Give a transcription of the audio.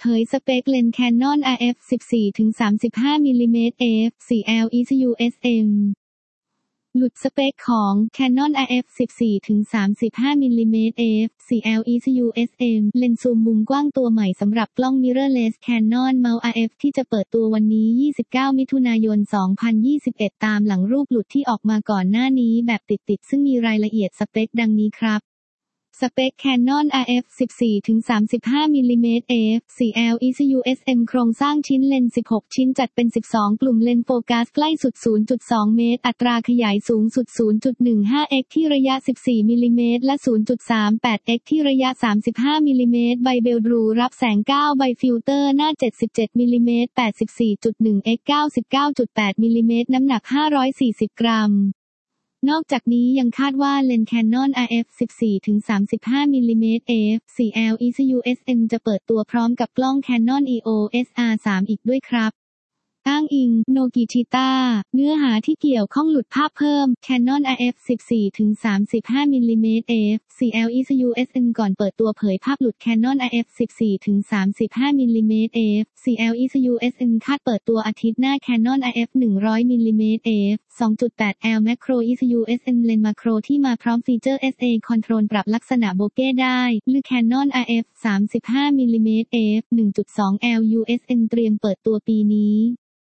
เผยสเปคเลนส์ Canon RF 14-35 มิลลิเมตร f4L ECU SM หลุดสเปคของ Canon RF 14-35 มิลลิเมตร f4L ECU SM เลนส์ซูมมุมกว้างตัวใหม่สำหรับกล้อง mirrorless Canon Mount RF ที่จะเปิดตัววันนี้ 29 มิถุนายน 2021 ตามหลังรูปหลุดที่ออกมาก่อนหน้านี้แบบติดๆซึ่งมีรายละเอียดสเปคดังนี้ครับสเปค Canon RF 14-35 มิลลิเมตร f4L ECU SM โครงสร้างชิ้นเลนส์ 16 ชิ้นจัดเป็น 12 กลุ่มเลนส์โฟกัสใกล้สุด 0.2 เมตรอัตราขยายสูงสุด 0.15x ที่ระยะ 14 มิลลิเมตรและ 0.38x ที่ระยะ 35 มิลลิเมตรไบเบลรูรับแสง 9 ใบฟิลเตอร์หน้า 77 มิลลิเมตร 84.1x 99.8 มิลลิเมตรน้ำหนัก 540 กรัมนอกจากนี้ยังคาดว่าเลนส์ Canon RF 14-35 มิลลิเมตร f4L ECU SM จะเปิดตัวพร้อมกับกล้อง Canon EOS R3 อีกด้วยครับอ้างอิง Nogishita เนื้อหาที่เกี่ยวข้องหลุดภาพเพิ่ม Canon RF 14-35 มิลลิเมตร f4L ECU SM ก่อนเปิดตัวเผยภาพหลุด Canon RF 14-35 มิลลิเมตร f4L ECU SM คาดเปิดตัวอาทิตย์หน้า Canon RF 100 มิลลิเมตร f2.8L Macro ECU SM เลนส์มาโครที่มาพร้อมฟีเจอร์ SA Control ปรับลักษณะโบเก้ได้หรือ Canon RF 35 มิลลิเมตร f1.2L USM เตรียมเปิดตัวปีนี้